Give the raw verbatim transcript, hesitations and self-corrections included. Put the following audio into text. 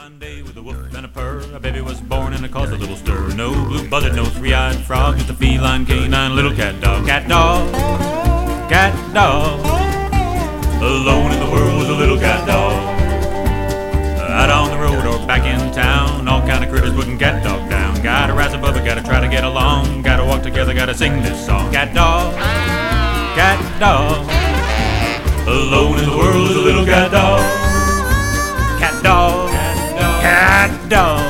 fine day with a woof and a purr, a baby was born and it caused a little stir. No blue-buzzard, no three-eyed frog, just a feline canine little cat dog. Cat dog, cat dog, alone in the world was a little cat dog. Out on the road or back in town, all kind of critters putting cat dog down. Gotta rise above it, gotta try to get along, gotta walk together, gotta sing this song. Cat dog, cat dog, alone in the world is a little cat dog. Cat dog, cat dog, cat dog.